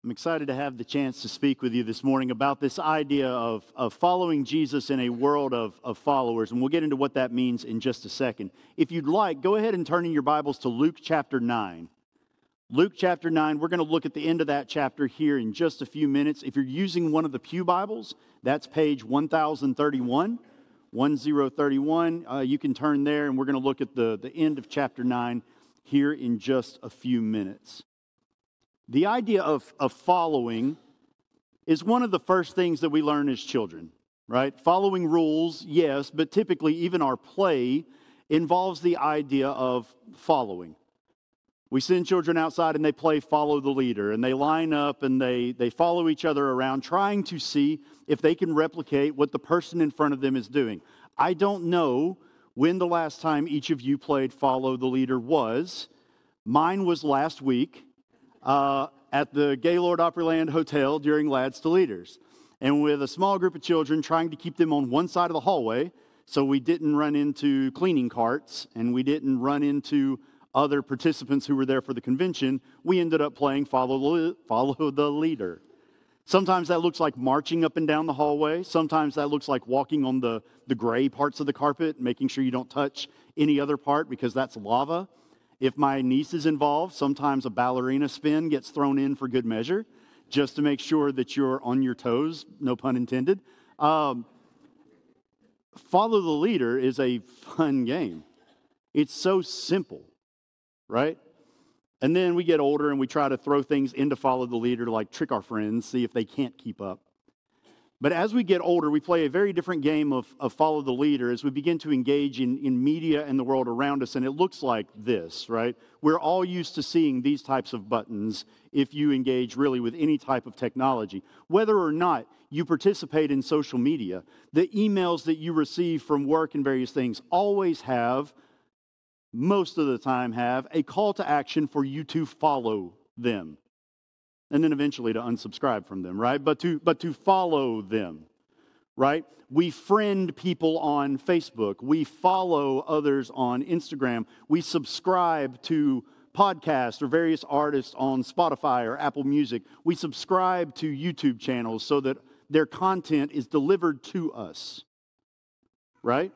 I'm excited to have the chance to speak with you this morning about this idea of following Jesus in a world of followers, and we'll get into what that means in just a second. If you'd like, go ahead and turn in your Bibles to Luke chapter 9. Luke chapter 9, we're going to look at the end of that chapter here in just a few minutes. If you're using one of the Pew Bibles, that's page 1031, 1031. You can turn there, and we're going to look at the end of chapter 9 here in just a few minutes. The idea of following is one of the first things that we learn as children, right? Following rules, yes, but typically even our play involves the idea of following. We send children outside and they play follow the leader, and they line up and they follow each other around trying to see if they can replicate what the person in front of them is doing. I don't know when the last time each of you played follow the leader was. Mine was last week. At the Gaylord Opryland Hotel during Lads to Leaders, and with a small group of children trying to keep them on one side of the hallway so we didn't run into cleaning carts and we didn't run into other participants who were there for the convention. We ended up playing follow the leader. Sometimes that looks like marching up and down the hallway. Sometimes that looks like walking on the gray parts of the carpet, making sure you don't touch any other part because that's lava. If my niece is involved, sometimes a ballerina spin gets thrown in for good measure, just to make sure that you're on your toes, no pun intended. Follow the leader is a fun game. It's so simple, right? And then we get older and we try to throw things into follow the leader to like trick our friends, see if they can't keep up. But as we get older, we play a very different game of follow the leader as we begin to engage in media and the world around us, and it looks like this, right? We're all used to seeing these types of buttons if you engage really with any type of technology. Whether or not you participate in social media, the emails that you receive from work and various things always have, most of the time have, a call to action for you to follow them. And then eventually to unsubscribe from them, right? But to follow them, right? We friend people on Facebook. We follow others on Instagram. We subscribe to podcasts or various artists on Spotify or Apple Music. We subscribe to YouTube channels so that their content is delivered to us, right?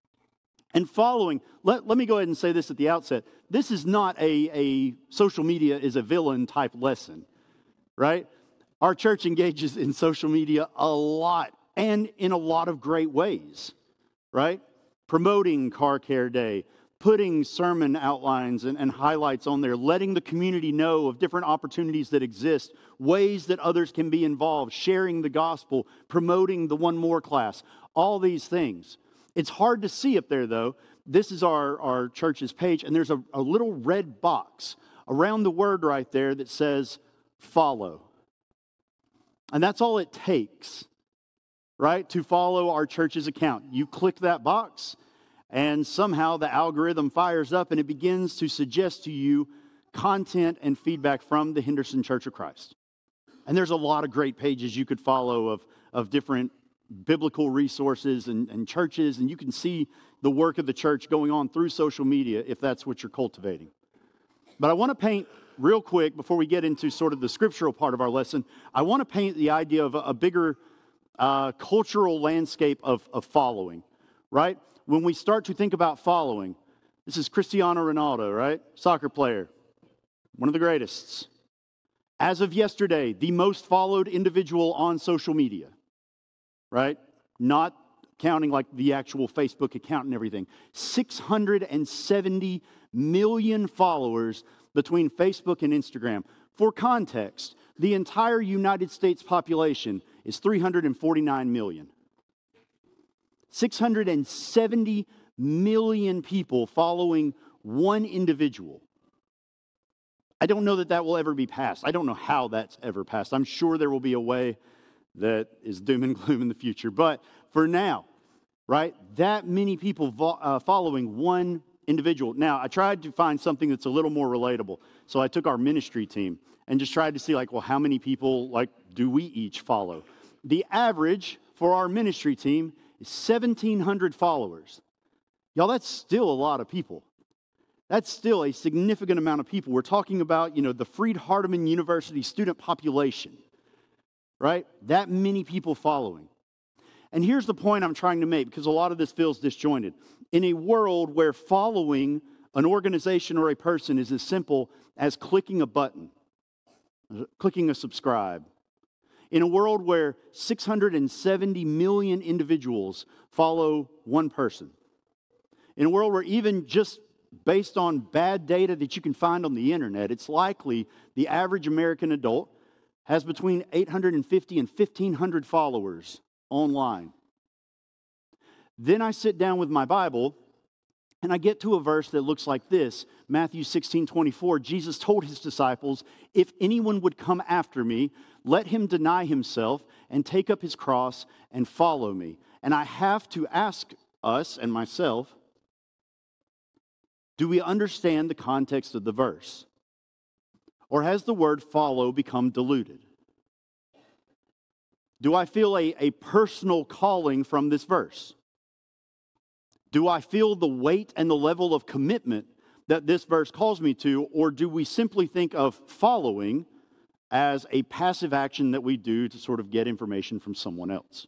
And following, let me go ahead and say this at the outset. This is not a social media is a villain type lesson. Right? Our church engages in social media a lot and in a lot of great ways, right? Promoting Car Care Day, putting sermon outlines and highlights on there, letting the community know of different opportunities that exist, ways that others can be involved, sharing the gospel, promoting the One More class, all these things. It's hard to see up there, though. This is our church's page, and there's a little red box around the word right there that says follow. And that's all it takes, right, to follow our church's account. You click that box, and somehow the algorithm fires up, and it begins to suggest to you content and feedback from the Henderson Church of Christ. And there's a lot of great pages you could follow of different biblical resources and churches, and you can see the work of the church going on through social media if that's what you're cultivating. But I want to paint real quick, before we get into sort of the scriptural part of our lesson, I want to paint the idea of a bigger cultural landscape of following, right? When we start to think about following, this is Cristiano Ronaldo, right? Soccer player, one of the greatest. As of yesterday, the most followed individual on social media, right? Not counting like the actual Facebook account and everything. 670 million followers between Facebook and Instagram. For context, the entire United States population is 349 million. 670 million people following one individual. I don't know that will ever be passed. I don't know how that's ever passed. I'm sure there will be a way that is doom and gloom in the future. But for now, right, that many people following one individual. Now, I tried to find something that's a little more relatable. So I took our ministry team and just tried to see, like, well, how many people, like, do we each follow? The average for our ministry team is 1,700 followers. Y'all, that's still a lot of people. That's still a significant amount of people. We're talking about, the Freed-Hardeman University student population, right? That many people following. And here's the point I'm trying to make, because a lot of this feels disjointed. In a world where following an organization or a person is as simple as clicking a button, clicking a subscribe, in a world where 670 million individuals follow one person, in a world where even just based on bad data that you can find on the internet, it's likely the average American adult has between 850 and 1,500 followers online. Then I sit down with my Bible and I get to a verse that looks like this, Matthew 16:24. Jesus told his disciples, "If anyone would come after me, let him deny himself and take up his cross and follow me." And I have to ask us and myself, do we understand the context of the verse? Or has the word follow become diluted? Do I feel a personal calling from this verse? Do I feel the weight and the level of commitment that this verse calls me to? Or do we simply think of following as a passive action that we do to sort of get information from someone else?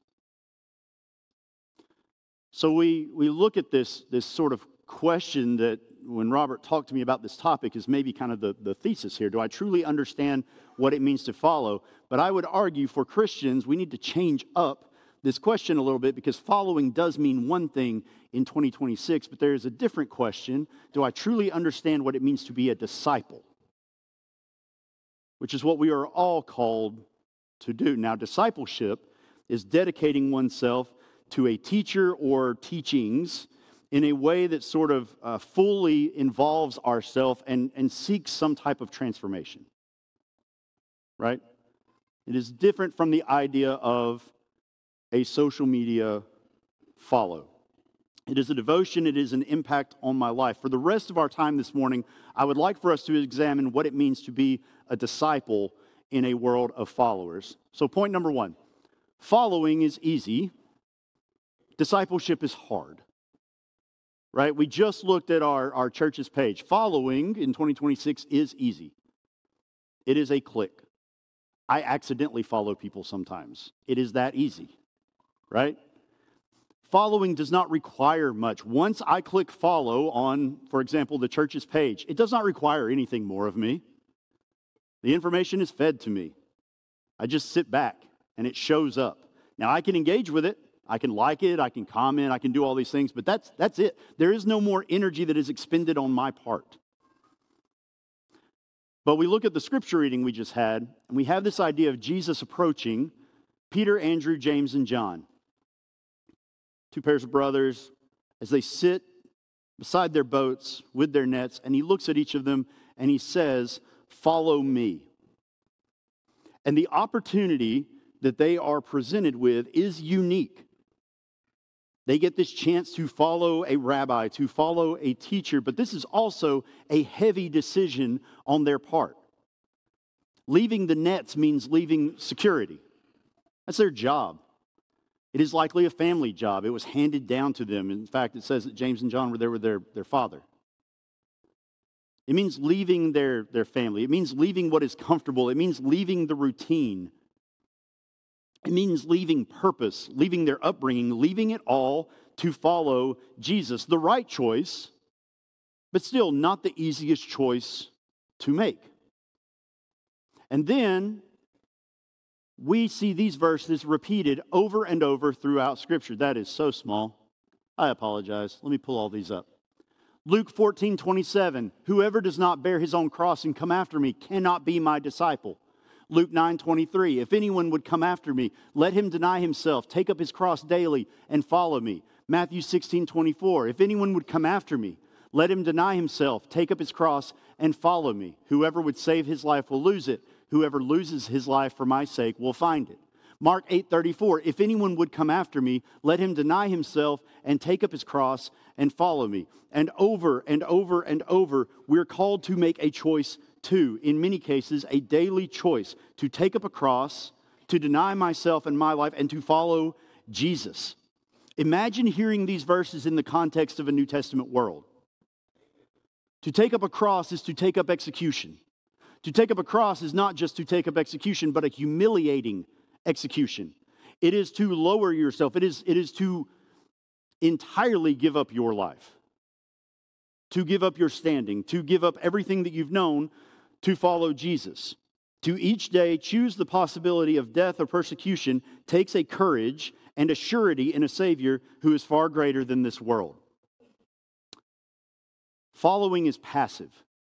So we look at this sort of question that when Robert talked to me about this topic is maybe kind of the thesis here. Do I truly understand what it means to follow? But I would argue for Christians, we need to change up this question a little bit, because following does mean one thing in 2026, but there is a different question. Do I truly understand what it means to be a disciple? Which is what we are all called to do. Now, discipleship is dedicating oneself to a teacher or teachings in a way that sort of fully involves ourselves and seeks some type of transformation. Right? It is different from the idea of a social media follow. It is a devotion, it is an impact on my life. For the rest of our time this morning, I would like for us to examine what it means to be a disciple in a world of followers. So point number one, following is easy, discipleship is hard. Right? We just looked at our church's page. Following in 2026 is easy. It is a click. I accidentally follow people sometimes. It is that easy. Right? Following does not require much. Once I click follow on, for example, the church's page, it does not require anything more of me. The information is fed to me. I just sit back and it shows up. Now I can engage with it. I can like it, I can comment, I can do all these things, but that's it. There is no more energy that is expended on my part. But we look at the scripture reading we just had, and we have this idea of Jesus approaching Peter, Andrew, James, and John. Two pairs of brothers, as they sit beside their boats with their nets, and he looks at each of them and he says, "Follow me." And the opportunity that they are presented with is unique. They get this chance to follow a rabbi, to follow a teacher, but this is also a heavy decision on their part. Leaving the nets means leaving security. That's their job. It is likely a family job. It was handed down to them. In fact, it says that James and John were there with their father. It means leaving their family. It means leaving what is comfortable. It means leaving the routine. It means leaving purpose, leaving their upbringing, leaving it all to follow Jesus. The right choice, but still not the easiest choice to make. And then we see these verses repeated over and over throughout Scripture. That is so small. I apologize. Let me pull all these up. Luke 14:27, "Whoever does not bear his own cross and come after me cannot be my disciple." Luke 9:23, "If anyone would come after me, let him deny himself, take up his cross daily, and follow me." Matthew 16:24, "If anyone would come after me, let him deny himself, take up his cross, and follow me. Whoever would save his life will lose it. Whoever loses his life for my sake will find it." Mark 8:34, "If anyone would come after me, let him deny himself and take up his cross and follow me." And over and over and over, we're called to make a choice too. In many cases, a daily choice to take up a cross, to deny myself and my life, and to follow Jesus. Imagine hearing these verses in the context of a New Testament world. To take up a cross is to take up execution. To take up a cross is not just to take up execution, but a humiliating execution. It is to lower yourself. It is to entirely give up your life, to give up your standing, to give up everything that you've known to follow Jesus. To each day choose the possibility of death or persecution takes a courage and a surety in a Savior who is far greater than this world. Following is passive.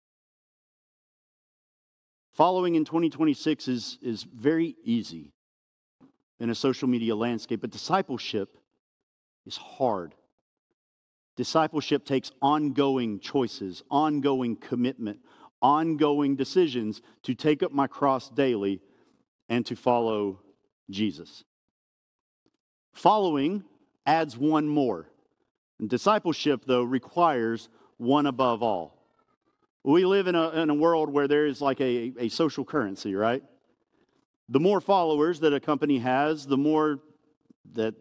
Following in 2026 is very easy in a social media landscape, but discipleship is hard. Discipleship takes ongoing choices, ongoing commitment, ongoing decisions to take up my cross daily and to follow Jesus. Following adds one more. And discipleship, though, requires one above all. We live in a world where there is like a social currency, right? The more followers that a company has, the more that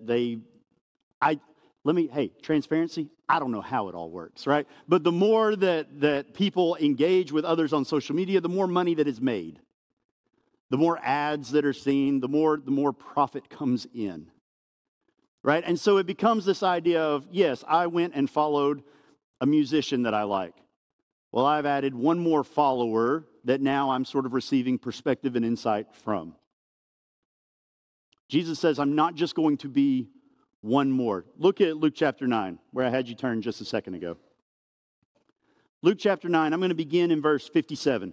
transparency, I don't know how it all works, right? But the more that people engage with others on social media, the more money that is made. The more ads that are seen, the more profit comes in, right? And so it becomes this idea of, yes, I went and followed a musician that I like. Well, I've added one more follower that now I'm sort of receiving perspective and insight from. Jesus says, I'm not just going to be one more. Look at Luke chapter 9, where I had you turn just a second ago. Luke chapter 9, I'm going to begin in verse 57.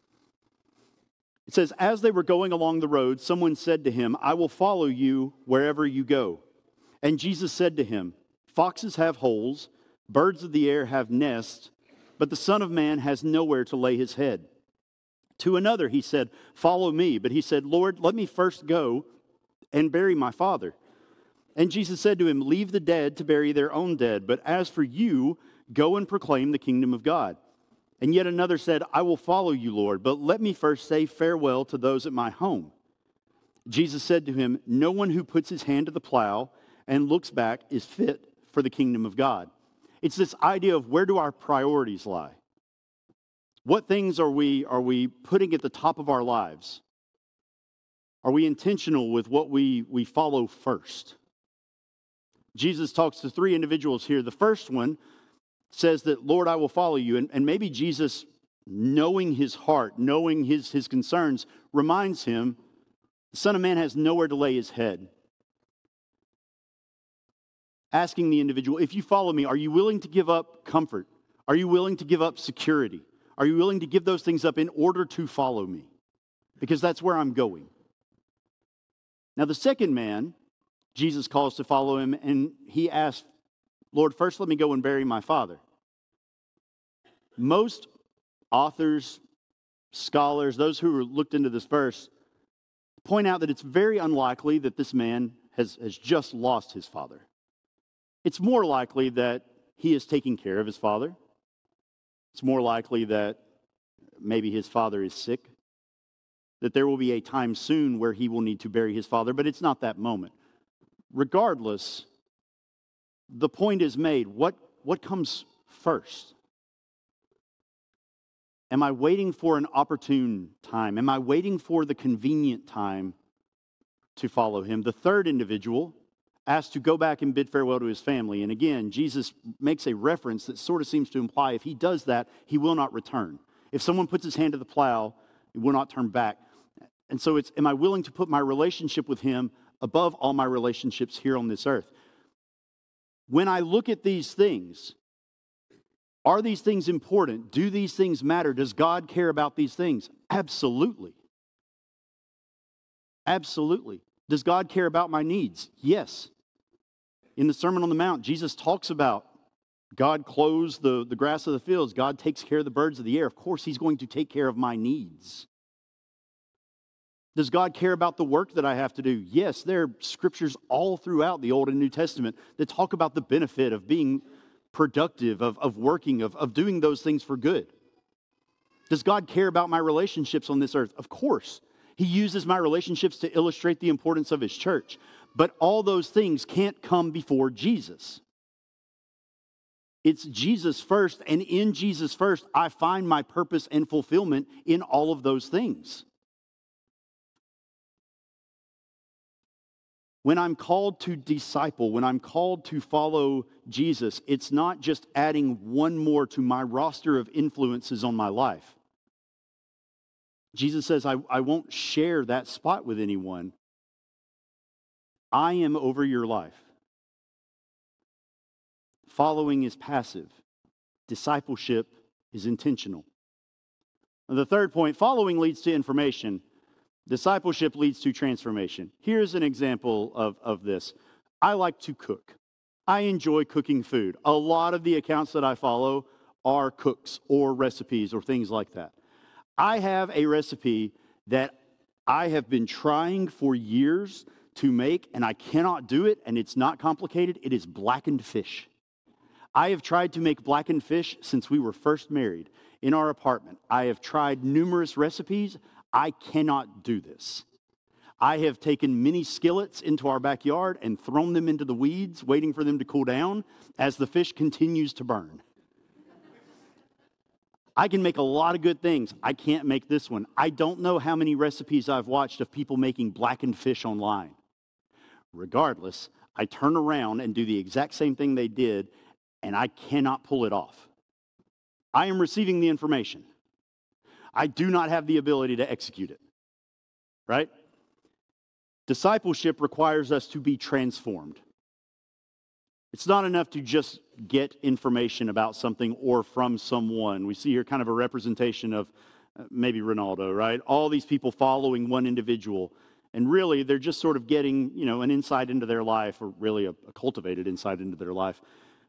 It says, as they were going along the road, someone said to him, I will follow you wherever you go. And Jesus said to him, foxes have holes, birds of the air have nests, but the Son of Man has nowhere to lay his head. To another he said, follow me. But he said, Lord, let me first go and bury my father. And Jesus said to him, leave the dead to bury their own dead, but as for you, go and proclaim the kingdom of God. And yet another said, I will follow you, Lord, but let me first say farewell to those at my home. Jesus said to him, no one who puts his hand to the plow and looks back is fit for the kingdom of God. It's this idea of where do our priorities lie? What things are we putting at the top of our lives? Are we intentional with what we follow first? Jesus talks to three individuals here. The first one says that, Lord, I will follow you. And maybe Jesus, knowing his heart, knowing his concerns, reminds him, the Son of Man has nowhere to lay his head. Asking the individual, if you follow me, are you willing to give up comfort? Are you willing to give up security? Are you willing to give those things up in order to follow me? Because that's where I'm going. Now, the second man, Jesus calls to follow him, and he asks, Lord, first let me go and bury my father. Most authors, scholars, those who looked into this verse, point out that it's very unlikely that this man has just lost his father. It's more likely that he is taking care of his father. It's more likely that maybe his father is sick, that there will be a time soon where he will need to bury his father, but it's not that moment. Regardless, the point is made. What comes first? Am I waiting for an opportune time? Am I waiting for the convenient time to follow him? The third individual asked to go back and bid farewell to his family. And again, Jesus makes a reference that sort of seems to imply if he does that, he will not return. If someone puts his hand to the plow, he will not turn back. And so it's, am I willing to put my relationship with him above all my relationships here on this earth? When I look at these things, are these things important? Do these things matter? Does God care about these things? Absolutely. Absolutely. Does God care about my needs? Yes. In the Sermon on the Mount, Jesus talks about God clothes the grass of the fields. God takes care of the birds of the air. Of course, he's going to take care of my needs. Does God care about the work that I have to do? Yes, there are scriptures all throughout the Old and New Testament that talk about the benefit of being productive, of working, of doing those things for good. Does God care about my relationships on this earth? Of course. He uses my relationships to illustrate the importance of his church. But all those things can't come before Jesus. It's Jesus first, and in Jesus first, I find my purpose and fulfillment in all of those things. When I'm called to disciple, when I'm called to follow Jesus, it's not just adding one more to my roster of influences on my life. Jesus says, I won't share that spot with anyone. I am over your life. Following is passive. Discipleship is intentional. And the third point, following leads to information. Discipleship leads to transformation. Here's an example of this. I like to cook. I enjoy cooking food. A lot of the accounts that I follow are cooks or recipes or things like that. I have a recipe that I have been trying for years to make, and I cannot do it, and it's not complicated. It is blackened fish. I have tried to make blackened fish since we were first married in our apartment. I have tried numerous recipes. I cannot do this. I have taken many skillets into our backyard and thrown them into the weeds, waiting for them to cool down as the fish continues to burn. I can make a lot of good things. I can't make this one. I don't know how many recipes I've watched of people making blackened fish online. Regardless, I turn around and do the exact same thing they did, and I cannot pull it off. I am receiving the information. I do not have the ability to execute it, right? Discipleship requires us to be transformed. It's not enough to just get information about something or from someone. We see here kind of a representation of maybe Ronaldo, right? All these people following one individual. And really, they're just sort of getting, an insight into their life, or really a cultivated insight into their life.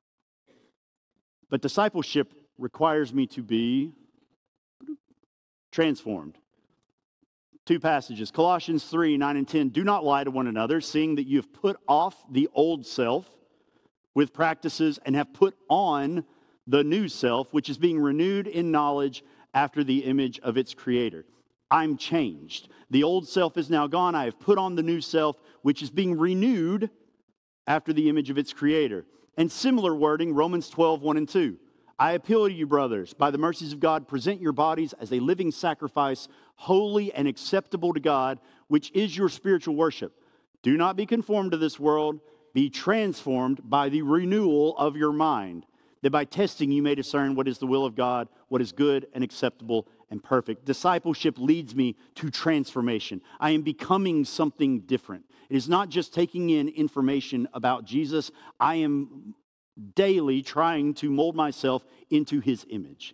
But discipleship requires me to be transformed. Two passages, Colossians 3, 9 and 10. Do not lie to one another, seeing that you have put off the old self with practices and have put on the new self, which is being renewed in knowledge after the image of its creator. I'm changed. The old self is now gone. I have put on the new self, which is being renewed after the image of its creator. And similar wording, Romans 12, 1 and 2. I appeal to you, brothers, by the mercies of God, present your bodies as a living sacrifice, holy and acceptable to God, which is your spiritual worship. Do not be conformed to this world. Be transformed by the renewal of your mind, that by testing you may discern what is the will of God, what is good and acceptable and perfect. Discipleship leads me to transformation. I am becoming something different. It is not just taking in information about Jesus. I am daily trying to mold myself into his image.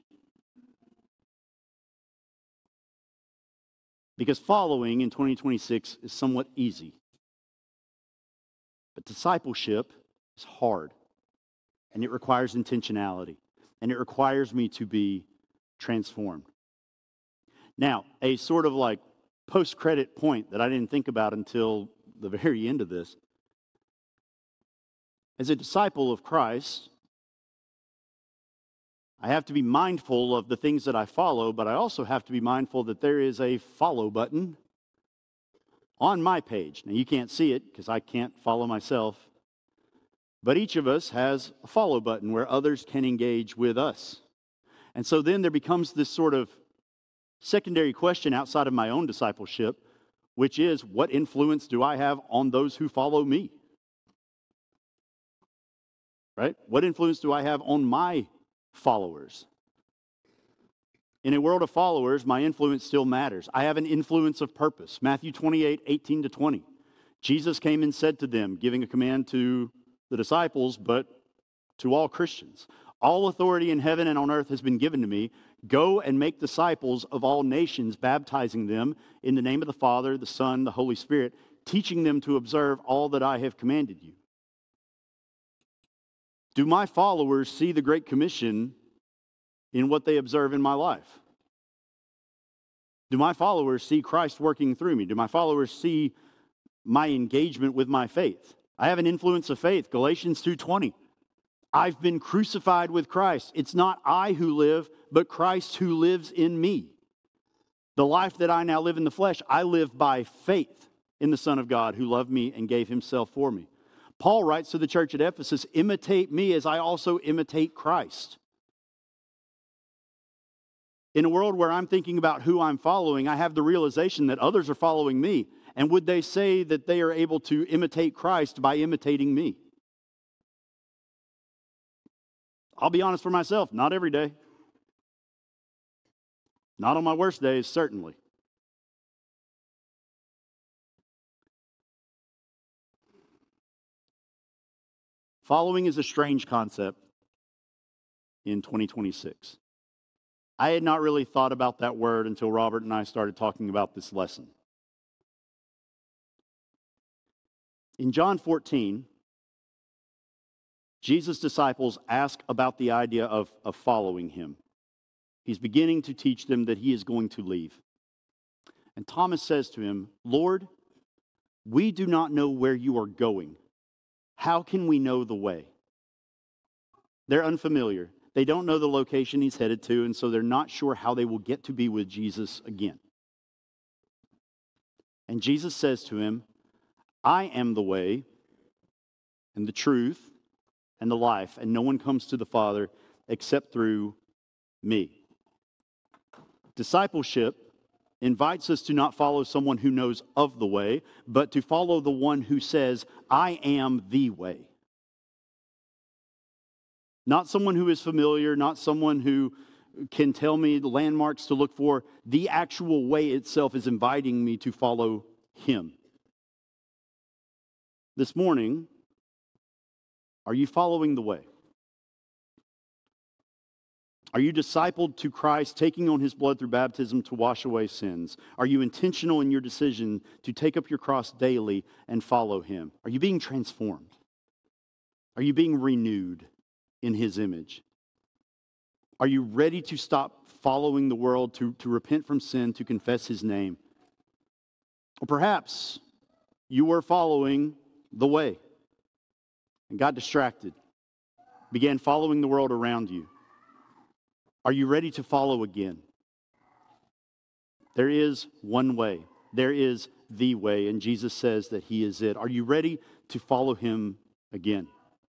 Because following in 2026 is somewhat easy. But discipleship is hard. And it requires intentionality. And it requires me to be transformed. Now, a sort of like post-credit point that I didn't think about until the very end of this. As a disciple of Christ, I have to be mindful of the things that I follow, but I also have to be mindful that there is a follow button on my page. Now, you can't see it because I can't follow myself, but each of us has a follow button where others can engage with us. And so then there becomes this sort of secondary question outside of my own discipleship, which is, what influence do I have on those who follow me? Right? What influence do I have on my followers? In a world of followers, my influence still matters. I have an influence of purpose. Matthew 28, 18 to 20. Jesus came and said to them, giving a command to the disciples, but to all Christians, all authority in heaven and on earth has been given to me. Go and make disciples of all nations, baptizing them in the name of the Father, the Son, the Holy Spirit, teaching them to observe all that I have commanded you. Do my followers see the Great Commission in what they observe in my life? Do my followers see Christ working through me? Do my followers see my engagement with my faith? I have an influence of faith. Galatians 2:20. I've been crucified with Christ. It's not I who live, but Christ who lives in me. The life that I now live in the flesh, I live by faith in the Son of God who loved me and gave himself for me. Paul writes to the church at Ephesus, imitate me as I also imitate Christ. In a world where I'm thinking about who I'm following, I have the realization that others are following me. And would they say that they are able to imitate Christ by imitating me? I'll be honest for myself, not every day. Not on my worst days, certainly. Following is a strange concept in 2026. I had not really thought about that word until Robert and I started talking about this lesson. In John 14, Jesus' disciples ask about the idea of following him. He's beginning to teach them that he is going to leave. And Thomas says to him, Lord, we do not know where you are going. How can we know the way? They're unfamiliar. They don't know the location he's headed to, and so they're not sure how they will get to be with Jesus again. And Jesus says to him, I am the way and the truth and the life, and no one comes to the Father except through me. Discipleship invites us to not follow someone who knows of the way, but to follow the one who says, I am the way. Not someone who is familiar, not someone who can tell me the landmarks to look for. The actual way itself is inviting me to follow him. This morning, are you following the way? Are you discipled to Christ, taking on his blood through baptism to wash away sins? Are you intentional in your decision to take up your cross daily and follow him? Are you being transformed? Are you being renewed in his image? Are you ready to stop following the world, to repent from sin, to confess his name? Or perhaps you were following the way and got distracted, began following the world around you. Are you ready to follow again? There is one way. There is the way, and Jesus says that he is it. Are you ready to follow him again?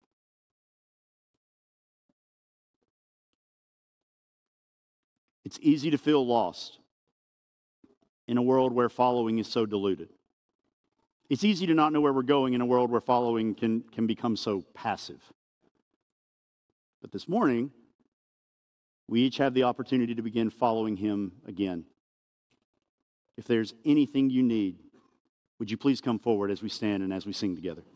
It's easy to feel lost in a world where following is so diluted. It's easy to not know where we're going in a world where following can become so passive. But this morning, we each have the opportunity to begin following him again. If there's anything you need, would you please come forward as we stand and as we sing together?